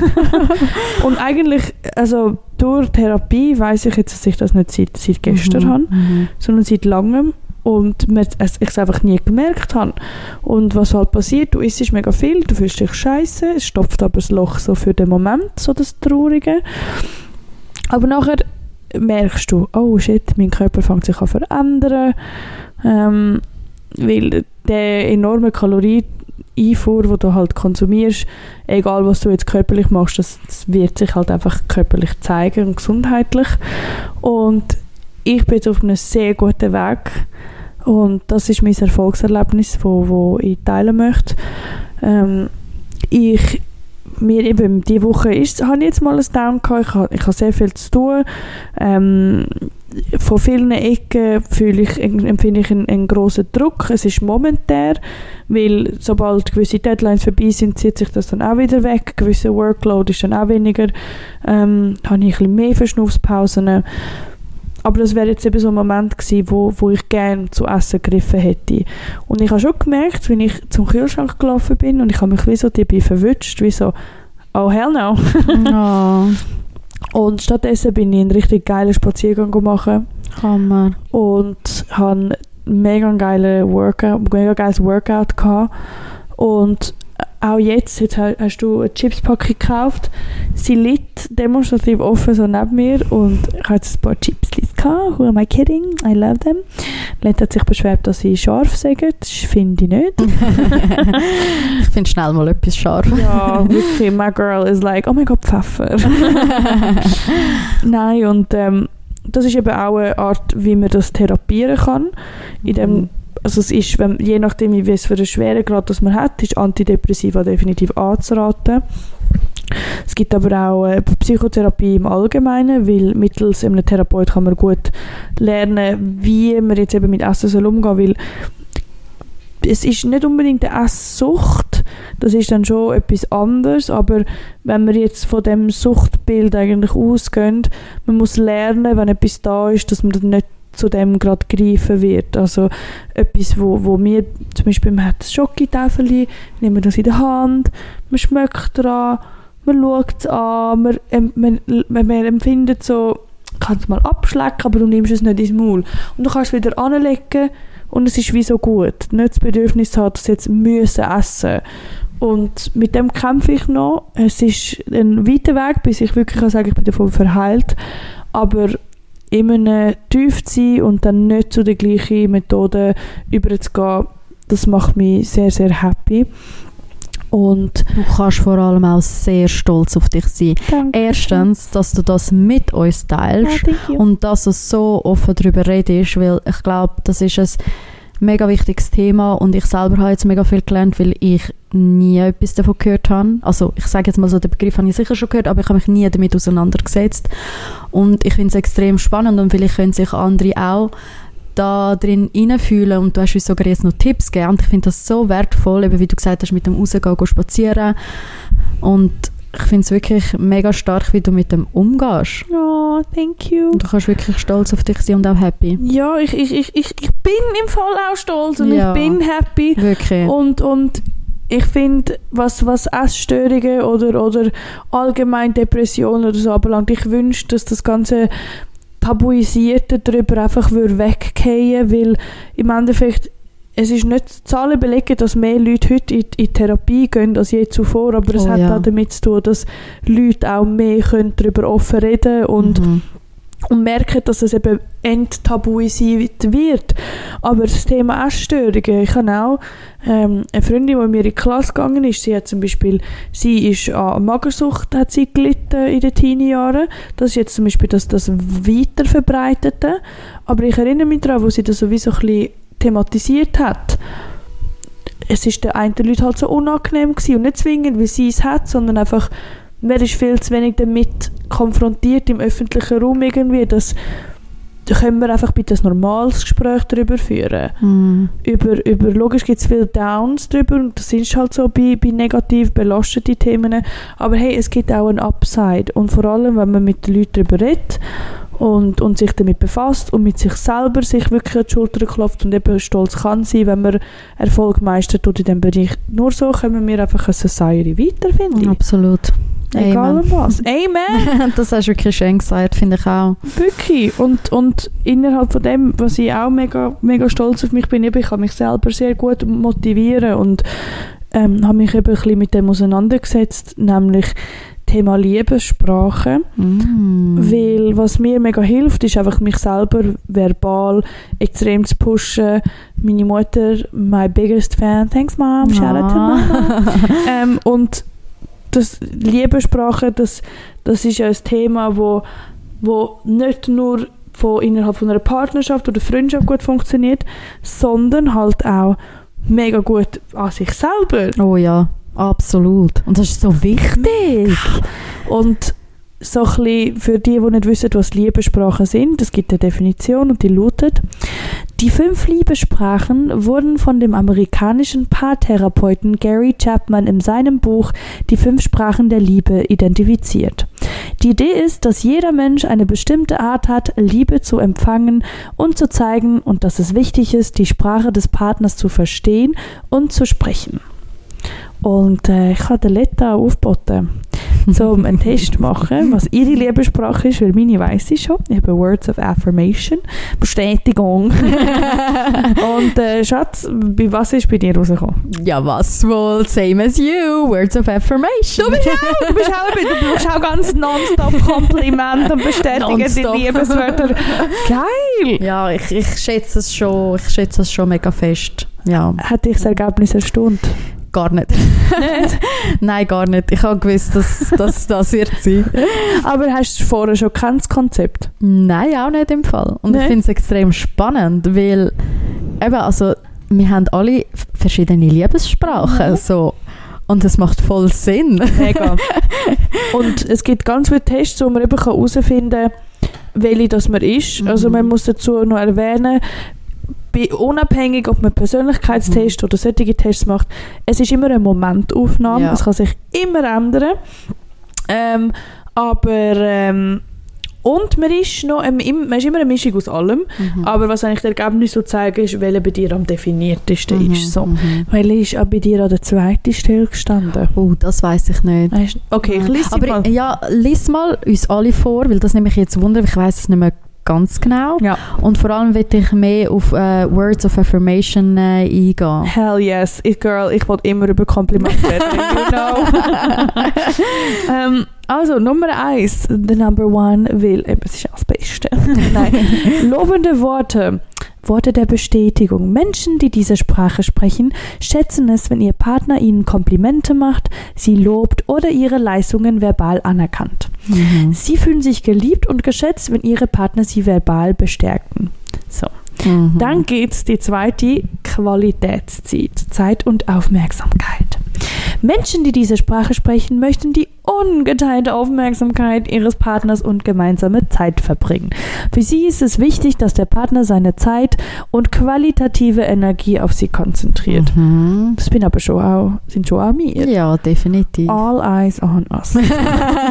Und eigentlich, also durch Therapie weiss ich jetzt, dass ich das nicht seit, seit gestern Mhm. habe, Mhm. sondern seit langem. Und mir- es- ich es einfach nie gemerkt habe. Und was halt passiert, du isst mega viel, du fühlst dich scheiße, es stopft aber das Loch so für den Moment, so das Traurige. Aber nachher merkst du, oh shit, mein Körper fängt sich an zu verändern, ähm, weil der enorme Kalorien-Einfuhr, den du halt konsumierst, egal was du jetzt körperlich machst, das, das wird sich halt einfach körperlich zeigen und gesundheitlich. Und ich bin jetzt auf einem sehr guten Weg und das ist mein Erfolgserlebnis, wo, wo ich teilen möchte. Ähm, ich mir eben diese Woche ist, habe ich jetzt mal ein Down gehabt. Ich habe, ich habe sehr viel zu tun. Ähm, von vielen Ecken fühle ich, empfinde ich einen, einen grossen Druck. Es ist momentär, weil sobald gewisse Deadlines vorbei sind, zieht sich das dann auch wieder weg. Gewisse Workload ist dann auch weniger. Ähm, habe ich ein bisschen mehr Verschnaufspausen. Aber das wäre jetzt eben so ein Moment gewesen, wo, wo ich gerne zu essen gegriffen hätte. Und ich habe schon gemerkt, wenn ich zum Kühlschrank gelaufen bin und ich habe mich wie so dabei verwünscht, wie so, oh hell no. Oh, Und stattdessen bin ich einen richtig geilen Spaziergang gemacht Hammer. und habe ein mega, geile Workout, mega geiles Workout gehabt. Und auch jetzt, jetzt hast du eine Chipspackung gekauft. Sie liegt demonstrativ offen so neben mir und ich hatte jetzt ein paar Chips gehabt. Who am I kidding? I love them. Lent hat sich beschwert, dass sie scharf sagen. Das finde ich nicht. Ich finde schnell mal etwas scharf. Ja, wirklich. My girl is like, oh mein Gott, Pfeffer. Nein, und ähm, das ist eben auch eine Art, wie man das therapieren kann. In dem, also es ist, wenn, je nachdem, wie es für einen Schweregrad das man hat, ist Antidepressiva definitiv anzuraten. Es gibt aber auch äh, Psychotherapie im Allgemeinen, weil mittels einem Therapeut kann man gut lernen, wie man jetzt eben mit Essen soll umgehen, weil es ist nicht unbedingt eine Esssucht, das ist dann schon etwas anderes, aber wenn wir jetzt von dem Suchtbild eigentlich ausgehen, man muss lernen, wenn etwas da ist, dass man dann nicht zu dem gerade greifen wird. Also etwas, wo, wo wir, zum Beispiel, man hat das Schokotäfelchen, nehmen wir das in der Hand, man schmeckt dran, man schaut es an, man, ähm, man, man, man empfindet so, kann es mal abschlecken, aber du nimmst es nicht ins Maul. Und du kannst es wieder anlegen und es ist wie so gut. Nicht das Bedürfnis zu haben, dass jetzt müssen essen. Und mit dem kämpfe ich noch. Es ist ein weiter Weg, bis ich wirklich kann sagen, ich bin davon verheilt. Aber in einem Tief zu sein und dann nicht zu der gleichen Methode überzugehen, das macht mich sehr, sehr happy. Und Du kannst vor allem auch sehr stolz auf dich sein. danke. Erstens, dass du das mit uns teilst Ja, thank you. und dass du so offen darüber redest, weil ich glaube, das ist ein mega wichtiges Thema und ich selber habe jetzt mega viel gelernt, weil ich nie etwas davon gehört habe. Also ich sage jetzt mal so, den Begriff habe ich sicher schon gehört, aber ich habe mich nie damit auseinandergesetzt und ich finde es extrem spannend und vielleicht können sich andere auch da drin hineinfühlen und du hast uns sogar jetzt noch Tipps gegeben und ich finde das so wertvoll, eben wie du gesagt hast, mit dem Rausgehen, gehen spazieren und ich finde es wirklich mega stark, wie du mit dem umgehst. Oh, thank you. Und du kannst wirklich stolz auf dich sein und auch happy. Ja, ich, ich, ich, ich, ich bin im Fall auch stolz und Ja. ich bin happy. Wirklich. Und, und ich finde, was, was Essstörungen oder, oder allgemein Depressionen oder so anbelangt, ich wünsche, dass das ganze Tabuisierte darüber einfach weggehen würde, weil im Endeffekt es ist nicht Zahlen belegen, dass mehr Leute heute in, in Therapie gehen als je zuvor, aber es Oh, hat ja. auch damit zu tun, dass Leute auch mehr können darüber offen reden und, Mhm. und merken, dass es eben enttabuisiert wird. Aber das Thema Essstörungen, ich habe auch ähm, eine Freundin, die in mir in die Klasse gegangen ist, sie hat zum Beispiel, sie ist an Magersucht, hat sie gelitten in den Teenie-Jahren. Das ist jetzt zum Beispiel das, das Weiterverbreitete. Aber ich erinnere mich daran, wo sie das sowieso ein bisschen thematisiert hat. Es ist den einen Leuten halt so unangenehm gewesen und nicht zwingend, weil sie es hat, sondern einfach, man ist viel zu wenig damit konfrontiert im öffentlichen Raum irgendwie, dass da können wir einfach bitte ein normales Gespräch darüber führen. Mhm. Über, über, logisch gibt es viele Downs darüber und das ist halt so bei, bei negativ belasteten Themen, aber hey, es gibt auch ein Upside und vor allem, wenn man mit den Leuten darüber redet und, und sich damit befasst und mit sich selber sich wirklich an die Schulter klopft und eben stolz kann sein, wenn man Erfolg meistert in diesem Bereich. Nur so können wir einfach eine Society weiterfinden. Absolut. Egal Amen. um was. Amen! Das hast du wirklich schön gesagt, finde ich auch. Wirklich. Und, und innerhalb von dem, was ich auch mega, mega stolz auf mich bin, eben, ich kann mich selber sehr gut motivieren und ähm, habe mich eben ein bisschen mit dem auseinandergesetzt, nämlich Thema Liebessprache. Mm. Weil was mir mega hilft, ist einfach mich selber verbal extrem zu pushen. Meine Mutter, my biggest fan. Thanks, Mom. Shout out to Mama. ähm, und das Liebessprache, das, das ist ja ein Thema, wo, wo nicht nur von innerhalb von einer Partnerschaft oder Freundschaft gut funktioniert, sondern halt auch mega gut an sich selber. Oh ja, absolut. Und das ist so wichtig. Und so ein bisschen für die, die nicht wissen, was Liebessprachen sind, es gibt eine Definition und die lautet: Die fünf Liebessprachen wurden von dem amerikanischen Paartherapeuten Gary Chapman in seinem Buch Die fünf Sprachen der Liebe identifiziert. Die Idee ist, dass jeder Mensch eine bestimmte Art hat, Liebe zu empfangen und zu zeigen und dass es wichtig ist, die Sprache des Partners zu verstehen und zu sprechen. Und äh, ich habe der Letta aufgeboten, um einen Test zu machen, was ihre Liebessprache ist, weil meine weiss ich schon. Ich habe Words of Affirmation, Bestätigung. Und äh, Schatz, bei was ist bei dir rausgekommen? Ja, was wohl? Same as you. Words of Affirmation. Du bist auch, du bist auch, du brauchst auch ganz nonstop Kompliment und bestätigende Nonstop. Liebeswörter. Geil! Ja, ich, ich schätze es schon. Ich schätze es schon mega fest. Ja, Hat dich das Ergebnis erstaunt? gar nicht. Nicht? Nein, gar nicht. Ich habe gewusst, dass, dass das wird sein. Aber hast du vorher schon gekannt, das Konzept? Nein, auch nicht im Fall. Und Nein? ich finde es extrem spannend, weil eben, also, wir haben alle verschiedene Liebessprachen. Mhm. So. Und es macht voll Sinn. Mega. Und es gibt ganz viele Tests, wo man eben herausfinden kann, welche das man ist. Mhm. Also man muss dazu noch erwähnen, bei, unabhängig, ob man Persönlichkeitstests Mhm. oder solche Tests macht, es ist immer eine Momentaufnahme. Ja. Es kann sich immer ändern. Ähm, aber ähm, und man ist, noch, ähm, man ist immer eine Mischung aus allem. Mhm. Aber was eigentlich das Ergebnis so zeigen ist, welcher bei dir am definiertesten Mhm, ist. So. mhm. Welcher ist auch bei dir an der zweiten Stelle gestanden? Oh, das weiss ich nicht. Weißt du- Okay, ich lese Aber mal. ja, lies mal uns alle vor, weil das nämlich jetzt wundert, ich weiss es nicht mehr ganz genau. Ja. Und vor allem will ich mehr auf äh, Words of Affirmation äh, eingehen. Hell yes, ich, girl, ich wollte immer über Komplimente reden, you know. ähm, also, Nummer eins, the number one, will, eben, es ist ja das Beste. Nein, lobende Worte, Worte der Bestätigung. Menschen, die diese Sprache sprechen, schätzen es, wenn ihr Partner ihnen Komplimente macht, sie lobt oder ihre Leistungen verbal anerkannt. Mhm. Sie fühlen sich geliebt und geschätzt, wenn ihre Partner sie verbal bestärken. So. Mhm. Dann geht's die zweite Qualitätszeit, Zeit und Aufmerksamkeit. Menschen, die diese Sprache sprechen, möchten die ungeteilte Aufmerksamkeit ihres Partners und gemeinsame Zeit verbringen. Für sie ist es wichtig, dass der Partner seine Zeit und qualitative Energie auf sie konzentriert. Mhm. Das bin aber schon auch, sind schon auch wir. Ja, definitiv. All eyes on us.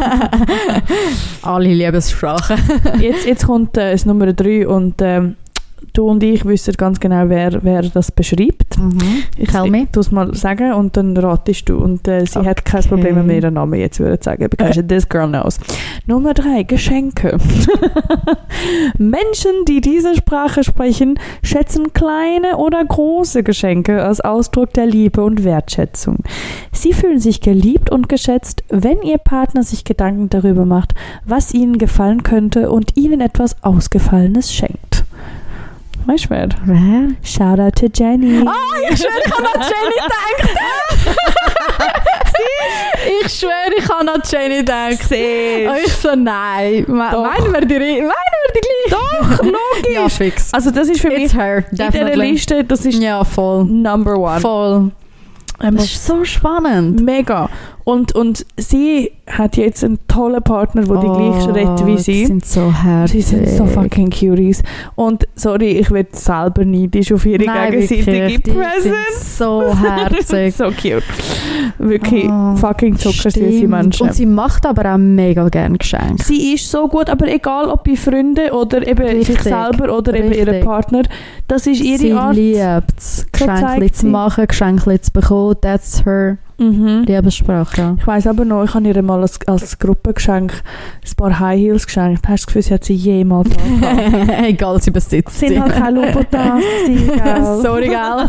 Alle Liebessprachen. Jetzt, jetzt kommt äh, das Nummer drei und ähm, du und ich wissen ganz genau, wer, wer das beschreibt. Mhm. Ich, Tell me. ich tue es mal sagen und dann ratest du. Und äh, sie Okay. hat kein Problem, wenn wir ihren Namen jetzt würden sagen, because this girl knows. Nummer drei, Geschenke. Menschen, die diese Sprache sprechen, schätzen kleine oder große Geschenke als Ausdruck der Liebe und Wertschätzung. Sie fühlen sich geliebt und geschätzt, wenn ihr Partner sich Gedanken darüber macht, was ihnen gefallen könnte und ihnen etwas Ausgefallenes schenkt. Weißt du wer? Wer? Shout out to Jenny. Ah, ich schwöre, ich habe an Jenny gedacht. ich schwöre, ich habe an Jenny gedacht. Siehst. Und ich so, nein. Me- Doch. Meinen wir die, Re- meinen wir die gleiche? Doch, logisch. Ja, fix. Also das ist für It's mich her, in dieser definitely. Liste, das ist Ja, voll. Number One. Voll. Ähm, Das ist so spannend. Mega. Und, und sie hat jetzt einen tollen Partner, der die gleiche redet wie sie. Die sind so herzig. Sie sind so fucking cuties. Und sorry, ich werde selber neidisch auf ihre Nein, gegenseitige wirklich, die Präsenz. sind so herzig. So cute. Wirklich Oh, fucking zuckersüße Stimmt. Menschen. Und sie macht aber auch mega gerne Geschenke. Sie ist so gut, aber egal ob bei Freunden oder eben Richtig. sich selber oder eben Richtig. ihren Partner, das ist ihre Sie Art. liebt es, Geschenke zeigt zu sie. machen, Geschenke zu bekommen. That's her Mhm. Liebessprache. Ich weiss aber noch, ich habe ihr mal als, als Gruppengeschenk ein paar High Heels geschenkt. Hast du das Gefühl, sie hat sie jemals angehabt? Egal, sie besitzt Es sind sie. halt keine Louboutins gewesen, gell? Sorry, gell?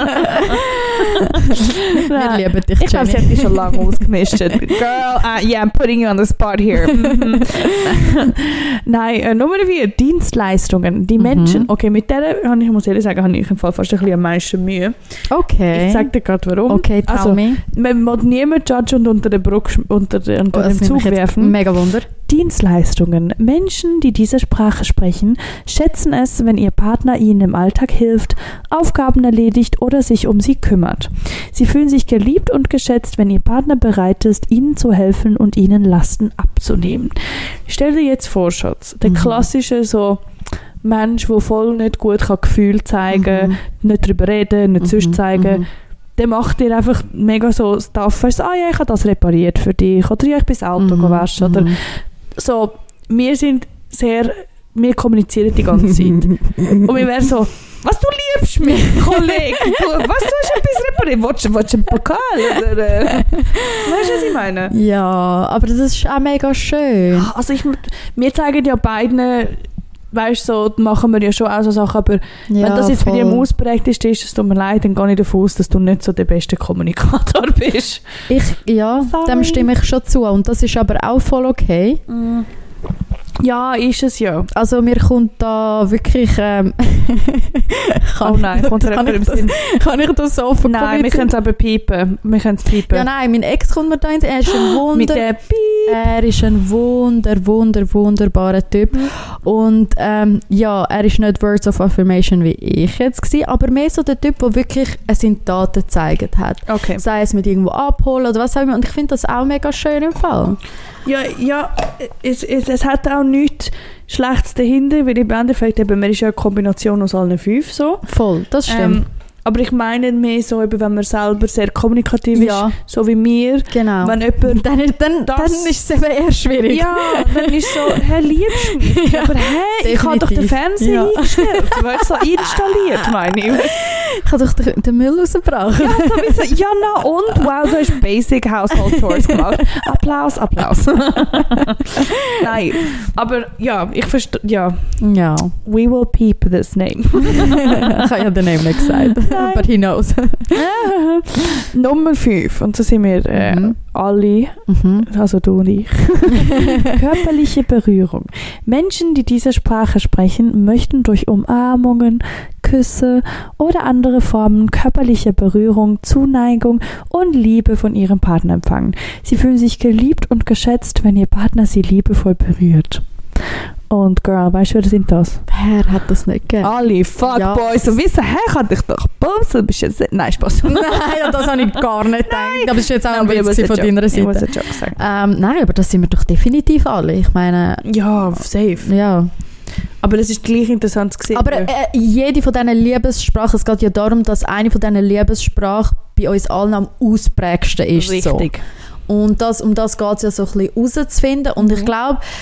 Wir Nein. lieben dich, Ich glaube, sie Jenny. hat dich schon lange ausgemischt. Girl, uh, yeah, I'm putting you on the spot here. Mhm. Nein, äh, Nummer vier, Dienstleistungen. Die Mhm. Menschen, okay, mit der, habe ich, ich muss ehrlich sagen, habe ich im Fall fast ein bisschen am meisten Mühe. Okay. Ich sage dir gerade warum. Okay, tell Also, me. Man will niemand judge und unter den, Bruck, sch- unter, den- unter Oh, das den nimmt mich Zug jetzt werfen. Mega Wunder. Dienstleistungen. Menschen, die diese Sprache sprechen, schätzen es, wenn ihr Partner ihnen im Alltag hilft, Aufgaben erledigt oder sich um sie kümmert. Sie fühlen sich geliebt und geschätzt, wenn ihr Partner bereit ist, ihnen zu helfen und ihnen Lasten abzunehmen. Stell dir jetzt vor, Schatz, der Mhm. klassische so Mensch, der voll nicht gut kann Gefühl zeigen kann, nicht darüber reden, nicht sonst zeigen, Mhm. der macht dir einfach mega so Stuff, weißt du, ah ja, ich habe das repariert für dich, oder ja, ich bin das Auto Mhm. gewaschen, oder Mhm. so, wir sind sehr, wir kommunizieren die ganze Zeit. Und wir wären so, was, du liebst mich, Kollege, du, was, du hast etwas repariert, willst du willst du einen Pokal, oder, äh, weißt du, was ich meine? Ja, aber das ist auch mega schön. Also ich, wir zeigen ja beiden, weißt du, so machen wir ja schon auch so Sachen, aber Ja, wenn das jetzt bei dir voll. ausprägt ist, ist es tut mir leid, dann gehe ich davon aus, dass du nicht so der beste Kommunikator bist. Ich, ja, Sorry. dem stimme ich schon zu. Und das ist aber auch voll okay. Ja, ist es ja. Also mir kommt da wirklich... Ähm, kann, Oh nein, kommt dir kann, jemand ich im Sinn? das, kann ich das so offen Nein, wir kommunizieren? können es aber piepen. Wir können es piepen. Ja, nein, mein Ex kommt mir da in den Sinn. Er ist ein Wunder... Mit der Piep. Er ist ein wunder, wunder, wunderbarer Typ. Und ähm, ja, er ist nicht Words of Affirmation wie ich jetzt gewesen, aber mehr so der Typ, der wirklich seine Taten gezeigt hat. Okay. Sei es mit irgendwo abholen oder was auch immer. Und ich finde das auch mega schön im Fall. Ja, ja es, es, es hat auch nichts Schlechtes dahinter, weil im Endeffekt eben, man ist ja eine Kombination aus allen fünf so. Voll, das stimmt. Ähm, aber ich meine mehr so, eben, wenn man selber sehr kommunikativ Ja. ist, so wie mir. Genau. Wenn jemand... Dann, ist- dann, Das- dann ist es eben eher schwierig. Ja, dann ist so, hey, liebst du mich? Ja, aber hey, ich habe doch den definitiv. Fernseher Ja. eingestellt. Du hast so installiert, meine ich. Ich habe doch den, den Müll rausgebracht. Ja, sowieso. Ja, na und? Wow, du hast Basic Household Chores gemacht. Applaus, Applaus. Nein, aber ja, ich verstehe, ja. Ja. We will peep this name. Ich habe ja den Namen nicht gesagt. Nein. But he knows. Nummer fünf, und so sind wir äh, Mhm. alle, Mhm. also du und ich. Körperliche Berührung. Menschen, die diese Sprache sprechen, möchten durch Umarmungen, Küsse oder andere Formen körperlicher Berührung, Zuneigung und Liebe von ihrem Partner empfangen. Sie fühlen sich geliebt und geschätzt, wenn ihr Partner sie liebevoll berührt. Und Girl, weißt du, wer sind das? Wer hat das nicht gegeben? Alle Fuckboys. Ja. Und wissen, hey, kann dich doch bumsen, bist jetzt nicht... Nein, Spaß. Nein, das habe ich gar nicht gedacht. Aber das ist jetzt auch ein Aber ich Witz muss von einen deiner Joke- Ich muss Seite. einen Joke sagen. Ähm, nein, aber das sind wir doch definitiv alle. Ich meine, Ja, safe. ja. Aber das ist gleich interessant zu sehen. Aber äh, jede von diesen Liebessprachen, es geht ja darum, dass eine von diesen Liebessprachen bei uns allen am ausprägsten ist. Richtig. So. Und das, um das geht es ja so ein bisschen herauszufinden. Und ich glaube,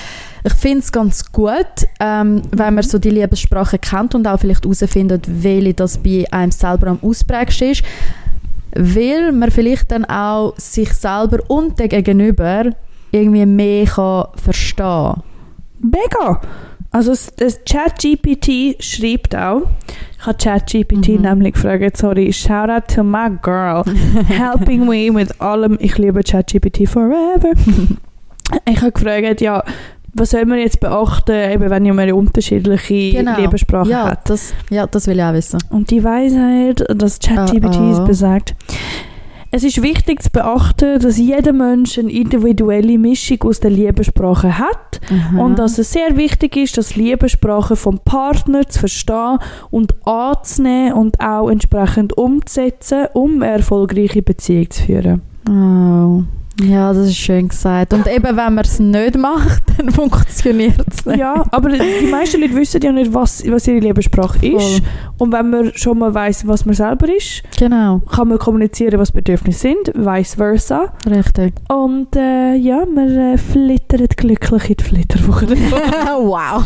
Ich finde es ganz gut, ähm, wenn man so die Liebessprache kennt und auch vielleicht herausfindet, welche das bei einem selber am ausprägsten ist, weil man vielleicht dann auch sich selber und den Gegenüber irgendwie mehr kann verstehen kann. Mega! Also das, das ChatGPT schreibt auch, ich habe ChatGPT mhm. nämlich gefragt, sorry, shout out to my girl, helping me mit allem, ich liebe ChatGPT forever. Ich habe gefragt, ja, was soll man jetzt beachten, eben wenn man eine unterschiedliche genau. Lebenssprache ja, hat? Das, ja, das will ich auch wissen. Und die Weisheit, das ChatGPT oh, oh. besagt, es ist wichtig zu beachten, dass jeder Mensch eine individuelle Mischung aus der Liebessprache hat mhm. und dass es sehr wichtig ist, dass Liebessprache vom Partner zu verstehen und anzunehmen und auch entsprechend umzusetzen, um eine erfolgreiche Beziehung zu führen. Oh. Ja, das ist schön gesagt. Und eben, wenn man es nicht macht, dann funktioniert es nicht. Ja, aber die meisten Leute wissen ja nicht, was, was ihre Liebessprache ist. Voll. Und wenn man schon mal weiss, was man selber ist, genau. kann man kommunizieren, was Bedürfnisse sind, vice versa. Richtig. Und äh, ja, man äh, flittert glücklich in die Flitterwoche. Wow.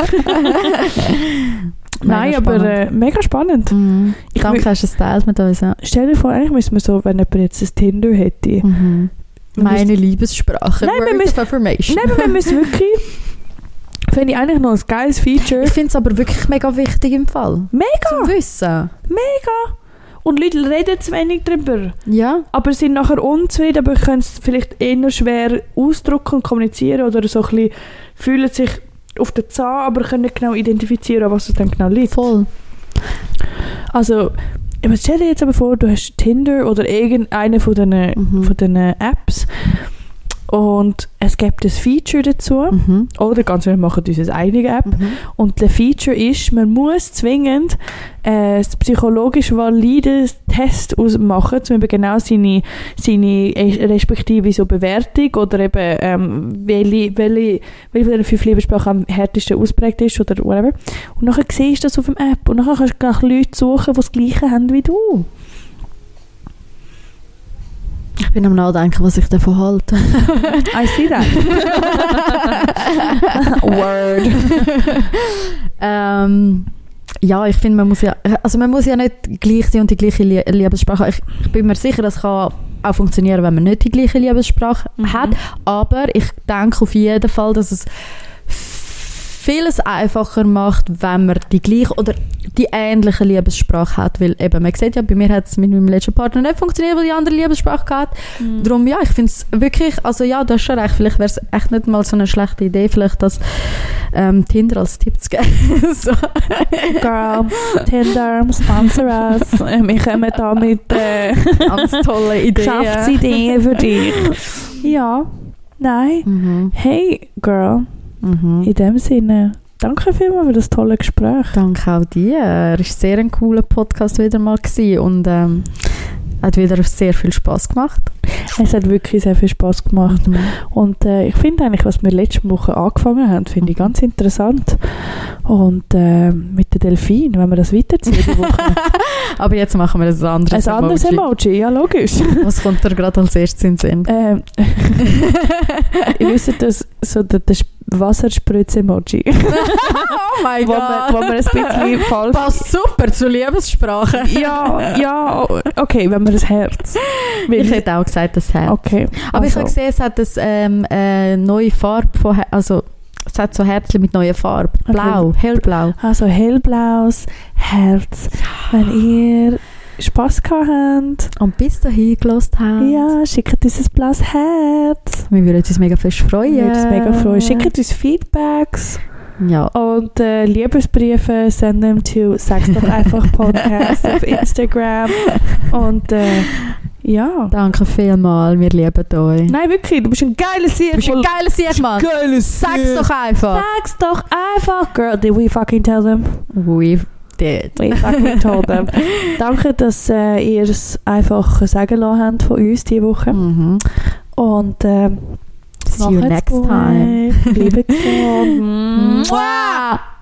Nein, mega aber spannend. Äh, mega spannend. Mhm. Ich Danke, hast du es geteilt mit uns. Ja. Stell dir vor, eigentlich müssen wir so, wenn jemand jetzt ein Tinder hätte. Mhm. Meine Liebessprache. Nein, wir müssen, Affirmation. Nein, wir müssen wirklich... Finde ich eigentlich noch ein geiles Feature. Ich finde es aber wirklich mega wichtig im Fall. Mega! Zum Wissen. Mega! Und Leute reden zu wenig darüber. Ja. Aber sind nachher unzufrieden, aber können es vielleicht eher schwer ausdrücken und kommunizieren oder so ein bisschen fühlen sich auf den Zahn, aber können nicht genau identifizieren, was es dann genau liegt. Voll. Also... Stell dir jetzt aber vor, du hast Tinder oder irgendeine von diesen mhm. von diesen Apps und es gibt ein Feature dazu mhm. oder ganz viele machen diese eigene App mhm. und der Feature ist, man muss zwingend äh, das psychologisch valide Test ausmachen, zum Beispiel genau seine, seine respektive so Bewertung oder eben ähm, welche, welche, welche von den fünf Liebessprachen am härtesten ausprägt ist oder whatever. Und nachher siehst du das auf der App und nachher kannst du nach Leuten suchen, die das Gleiche haben wie du. Ich bin am Nachdenken, was ich davon halte. I see that. Word. ähm, ja, ich finde, man muss ja, also man muss ja nicht gleich sein und die gleiche Lie- Liebessprache. Ich, ich bin mir sicher, das kann auch funktionieren, wenn man nicht die gleiche Liebessprache mhm. hat. Aber ich denke auf jeden Fall, dass es vieles einfacher macht, wenn man die gleiche oder die ähnliche Liebessprache hat, weil eben, man sieht ja, bei mir hat es mit meinem letzten Partner nicht funktioniert, weil die andere Liebessprache hat. Mhm. Darum, ja, ich finde es wirklich, also ja, du hast schon recht, vielleicht wäre es echt nicht mal so eine schlechte Idee, vielleicht das ähm, Tinder als Tipp zu geben. So. Girl, Tinder, sponsor us. Wir kommen da mit äh, ganz tolle Ideen. Geschäftsideen für dich. Ja, nein. Mhm. Hey, Girl. Mhm. In dem Sinne, danke vielmals für das tolle Gespräch. Danke auch dir. Es war sehr ein cooler Podcast wieder mal gewesen und ähm, hat wieder sehr viel Spass gemacht. Es hat wirklich sehr viel Spass gemacht. Mhm. Und äh, ich finde eigentlich, was wir letzte Woche angefangen haben, finde ich ganz interessant. Und äh, mit den Delfinen, wenn wir das weiterziehen die Woche. Aber jetzt machen wir ein anderes Emoji. Ein anderes Emoji, ja logisch. Was kommt dir gerade als erstes in den Sinn? Ähm, ich wüsste, dass so der, der Wasserspritz-Emoji. Oh mein Gott. Wo man ein bisschen falsch... Passt super zur Liebessprache. Ja, ja, okay, wenn man das Herz... Ich hätte auch gesagt, das Herz. Okay. Aber also. Ich habe gesehen, es hat eine ähm, äh, neue Farbe von... Also, es hat so Herzchen mit neuer Farbe. Blau, okay. Hellblau. Also hellblaues Herz. Ja. Wenn ihr Spass gehabt habt. Und bis dahin gehört habt. Ja, schickt uns ein blaues Herz. Wir würden uns mega fest freuen. Wir würden uns mega freuen. Schickt uns Feedbacks. Ja. Und äh, Liebesbriefe senden to Sag's doch einfach Podcast auf Instagram. Und äh, ja. Danke vielmals, wir lieben euch. Nein, wirklich, du bist ein geiler Sieg. Du bist ein geiler Sieg, Mann. Geiles Sag's doch einfach. Sag's doch einfach. Girl, did we fucking tell them? We did. We fucking told them. Danke, dass äh, ihr es einfach sagen lassen habt von uns diese Woche. Mhm. Und äh, see you next gut. time. Bleibt gesund.